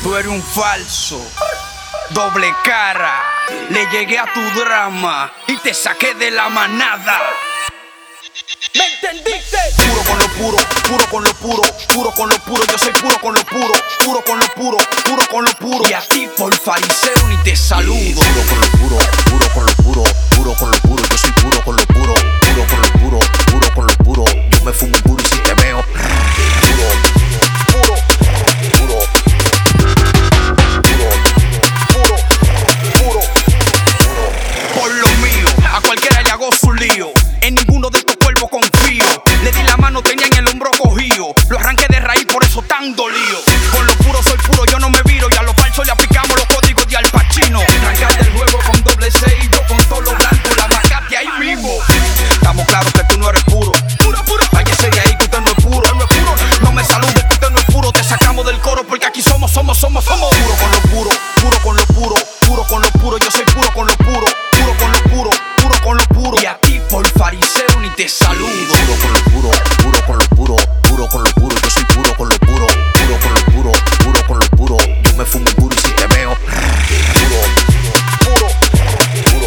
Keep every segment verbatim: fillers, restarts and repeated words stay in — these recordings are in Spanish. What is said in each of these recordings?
Tú eres un falso, doble cara. Le llegué a tu drama y te saqué de la manada. ¿Me entendiste? Puro con lo puro, puro con lo puro, puro con lo puro. Yo soy puro con lo puro, puro con lo puro, puro con lo puro. Y a ti por fariseo ni te saludo. Puro con lo puro, puro con lo puro, puro con lo puro. Yo soy puro con lo puro, puro con lo puro, puro con lo puro. Yo me fumo un puro y si te veo puro, puro, puro, puro, puro, puro, puro. Por lo mío, a cualquiera le hago su lío. En ninguno de estos cuervos confío. Le di la mano, tenía en el hombro cogido. Lo arranqué de raíz, por eso tan dolido. Con lo puro soy puro, yo no me viro. Y a los falsos le aplicamos los códigos de Al Pacino. Arrancaste el juego con doble seis, yo con todo lo blanco. La macaste ahí mismo. Estamos claros que tú no eres puro. Puro, puro. Váyase de ahí que usted no es puro. No es puro. No me saludes que usted no es puro. Te sacamos del coro porque aquí somos, somos, somos, somos. Puro con lo puro, puro con lo puro, puro con lo puro. Yo soy puro con lo puro, puro con lo puro, puro con lo puro. Y a ti por fariseo ni te saludo. Puro con lo puro, puro con lo puro, puro con lo puro. Yo soy puro con lo puro, puro con lo puro, puro con lo puro. Yo me fumo un puro y si te veo puro, puro, puro,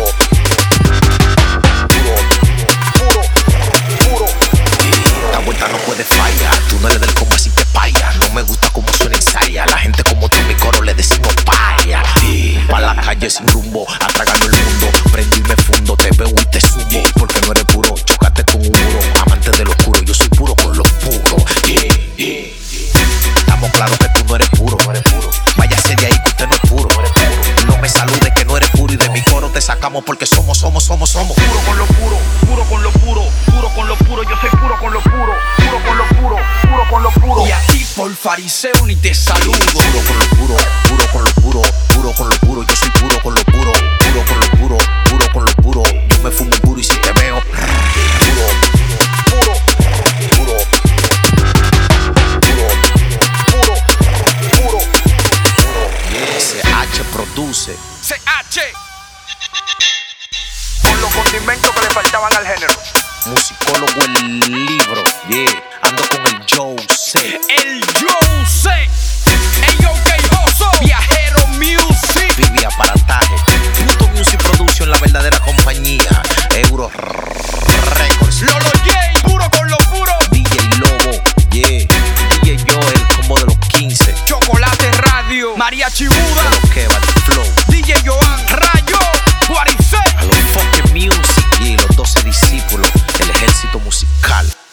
puro, puro, puro. La vuelta no puede fallar. Tú no eres del combo así que paya. No me gusta cómo suena ensaya. La gente como tú en mi coro le decimos paya. Pa' la calle sin rumbo, a tragarme el mundo. Prendo y me fundo, te veo y te subo. Porque no eres puro, chocaste con un muro. Amante de lo oscuro, yo soy puro con lo puro. Yeah, yeah. Estamos claros que tú no eres puro, no eres puro. Váyase de ahí que usted no es puro, no eres puro. No me saludes que no eres puro. Y de mi coro te sacamos porque somos, somos, somos, somos. Puro con lo puro, puro con lo puro, puro con lo puro. Yo soy puro con lo puro, puro con lo puro, puro con lo puro. Y a ti por fariseo ni te saludo. Puro con lo puro, puro con lo puro, puro con lo puro. Yo soy puro con lo puro, puro con lo puro, puro con lo puro. Yo me fumo un puro y si te veo puro, puro, puro, puro, puro, puro, puro. C H produce. C H. Con los condimentos que le faltaban al género. Musicólogo el libro, yeah. Ando con el Jose. El Jose. El Yokejoso. Viajero Music. Vivi Aparataje. Pluto Music Production, la verdadera compañía. Euro Records. Lolo J. Puro con lo puro. D J Lobo, yeah. D J Joel, como de los quince. Chocolate Radio. María Chibuda. Lo que va de flow. D J Joan Rayo. Guaricé. A los fucking music, yeah. Los doce discípulos del ejército musical.